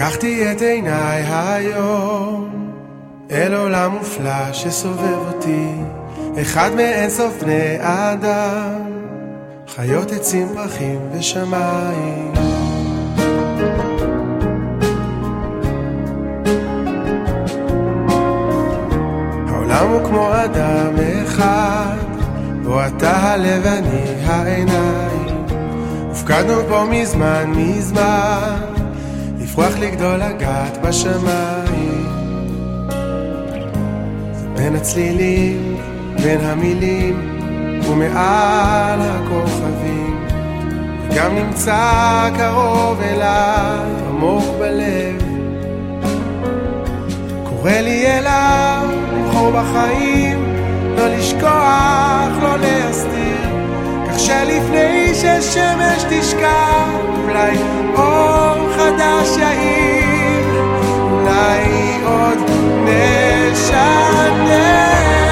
פקחתי את עיניי היום אל עולם מופלא שסובב אותי, אחד מאין סוף בני אדם, חיות, עצים, פרחים ושמיים. העולם הוא כמו אדם אחד, בו אתה הלב ואני העיניים, הופקדנו פה מזמן מזמן, לפרוח לגדול לגעת בשמיים. זה בין הצלילים, בין המילים ומעל הכוכבים, וגם נמצא קרוב אליי עמוק בלב. קורא לי אליו לבחור בחיים, לא לשכוח, לא להסתיר, כך שלפני ששמש תשקע אולי אור חדש יאיר, אולי עוד נשנה.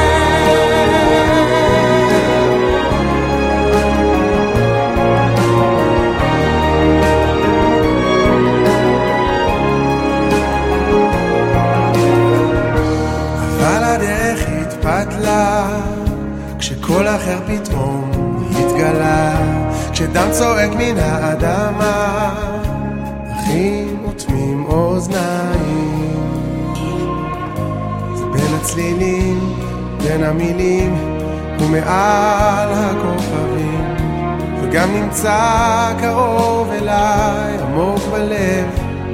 אבל הדרך התפתלה כשכל אחר פתאום התגלה, כשדם צועק מן האדמה, אחים אוטמים אוזניים. זה בין הצלילים, בין המילים ומעל הכוכבים, וגם נמצא קרוב אליי עמוק בלב.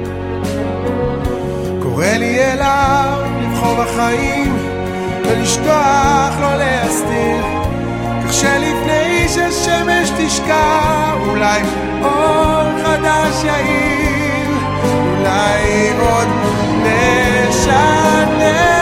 קורא לי אליו לבחור בחיים, ולשטוח, לא להסתיר, כך שלפני ששמש תשקע אולי אור חדש יאיר, אולי עוד נשנה.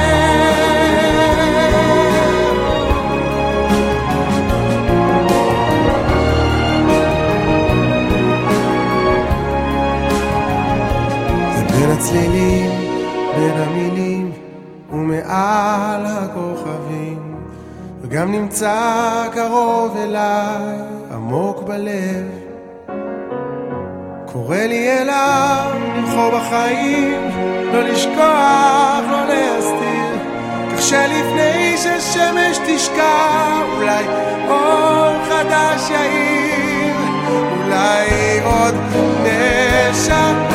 זה בין הצלילים, בין המילים ומעל הכוכבים, וגם נמצא קרוב אליי עמוק בלב. קורא לי אליו לבחור בחיים, לא לשכוח, לא להסתיר, כך שלפני ששמש תשקע אולי אור חדש יאיר, אולי עוד נשנה.